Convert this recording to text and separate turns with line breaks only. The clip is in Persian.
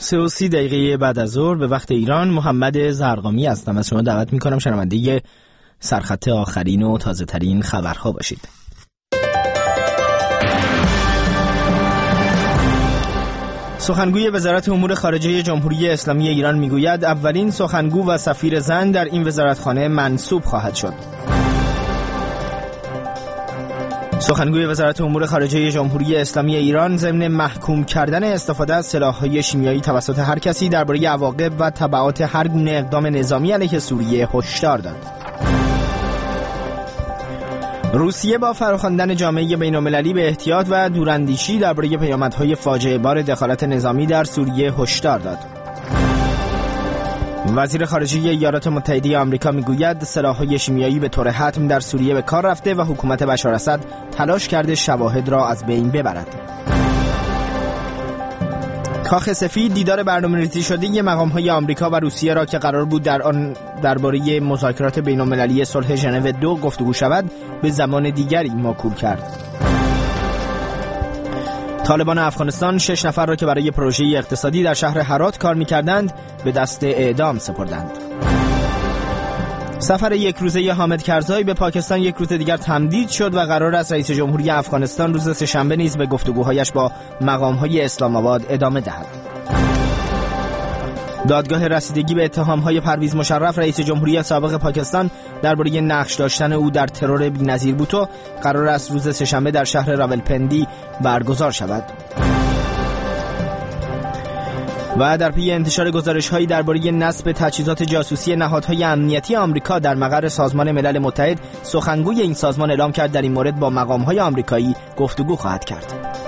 3:30 بعد از ظهر به وقت ایران. محمد زرقامی هستم. از شما دعوت میکنم شنونده سرخط آخرین و تازه ترین خبرها باشید. سخنگوی وزارت امور خارجه جمهوری اسلامی ایران میگوید اولین سخنگو و سفیر زن در این وزارتخانه منصوب خواهد شد. سخنگوی وزارت امور خارجه جمهوری اسلامی ایران ضمن محکوم کردن استفاده از سلاح‌های شیمیایی توسط هر کسی درباره عواقب و تبعات هر گونه اقدام نظامی علیه سوریه هشدار داد. روسیه با فراخواندن جامعه بین‌المللی به احتیاط و دوراندیشی درباره پیامدهای فاجعه بار دخالت نظامی در سوریه هشدار داد. وزیر خارجه ایالات متحده آمریکا میگوید سلاح‌های شیمیایی به طور حتم در سوریه به کار رفته و حکومت بشار اسد تلاش کرده شواهد را از بین ببرد. کاخ سفید دیدار برنامه‌ریزی شده مقام‌های آمریکا و روسیه را که قرار بود در آن درباره مذاکرات بین‌المللی صلح ژنو 2 گفتگو شود به زمان دیگری موکول کرد. طالبان افغانستان 6 نفر را که برای پروژه اقتصادی در شهر هرات کار می‌کردند به دست اعدام سپردند. سفر یک روزه حامد کرزای به پاکستان یک روز دیگر تمدید شد و قرار است رئیس جمهوری افغانستان روز سه‌شنبه نیز به گفتگوهایش با مقام‌های اسلام آباد ادامه دهد. دادگاه رسیدگی به اتهام‌های پرویز مشرف رئیس جمهوری سابق پاکستان درباره نقش داشتن او در ترور بی‌نظیر بوتو قرار است روز سه‌شنبه در شهر راولپندی برگزار شود. و در پی انتشار گزارش‌هایی درباره نصب تجهیزات جاسوسی نهادهای امنیتی آمریکا در مقر سازمان ملل متحد، سخنگوی این سازمان اعلام کرد در این مورد با مقام‌های آمریکایی گفتگو خواهد کرد.